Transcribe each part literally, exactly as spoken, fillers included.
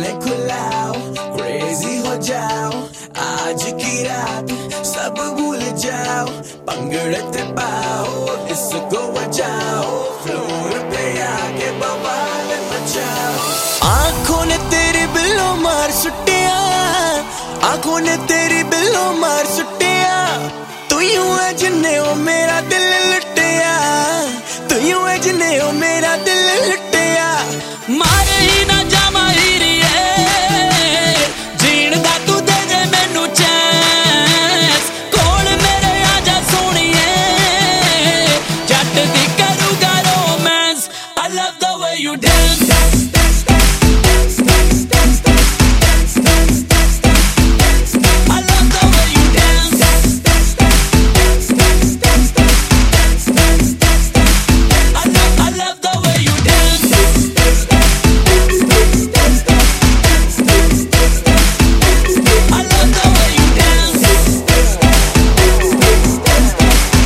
चले खुलाओ, क्रेजी हो जाओ, आज की रात सब भूल जाओ, पंगड़े ते पाओ, इसको बजाओ, फ्लोर पे आके बवाल मचाओ। आंखों ने तेरी बिल्लो मार सुटिया, आंखों ने तेरी बिल्लो मार सुटिया, तू यूं है जिन्ने ओ मेरा दिल लुटिया, तू यूं है जिन्ने ओ मेरा दिल लुटिया। मारे ही ना जामा हीरिए, जीण दा तू दे दे मैनू चांस, कोल मेरे आजा सोनिए, जट दी करूगा romance. I love the way you dance, dance, dance, dance, dance, dance, dance, dance, dance, dance. I love the way you dance, dance, dance, dance, dance, dance, dance, dance, dance, dance. I love, I love the way you dance, dance, dance, dance, dance, dance, dance, dance, dance, dance. I love the way you dance, dance, dance, dance, dance,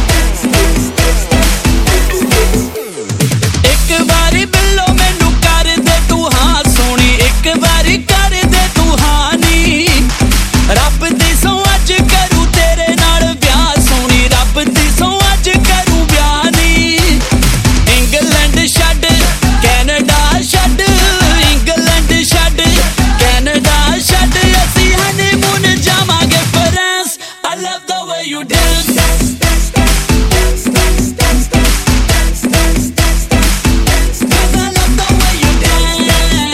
dance. एक बारी बिल्लो मैनू कर दे तू हाँ सोनी, एक बारी कर दे तू हाँ नी, रब दी सौ अज करूं तेरे नाल ब्याह सोनी, रब दी सौ अज करूं ब्याह नी। इंग्लैंड छड्ड कैनेडा छड्ड, इंग्लैंड छड्ड कैनेडा छड्ड, असीं हनीमून जावांगे France. I love the way you dance, dance, dance, dance, dance, dance, dance, dance, dance, dance, dance. Cause I love the way you dance.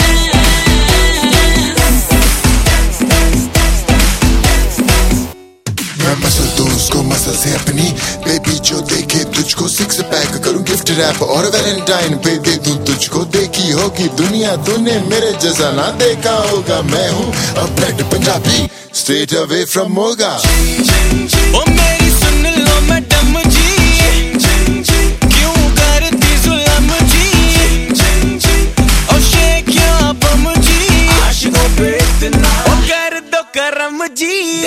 मैं मसल दूं उसको मसल से अपनी, बेबी जो देखे तुझको सिक्स पैक करूं गिफ्ट रैप, और वैलेंटाइन पे दे दूं तुझको। देखी होगी दुनिया तूने मेरे जैसा ना देखा होगा, मैं हूँ a blood Punjabi straight away from Moga. ओ मेरी सुन लो मैडम जी, क्यों करती जुल्म जी, ओ शेख या बम जी, आशिकों पे इतना ओ कर दो करम जी।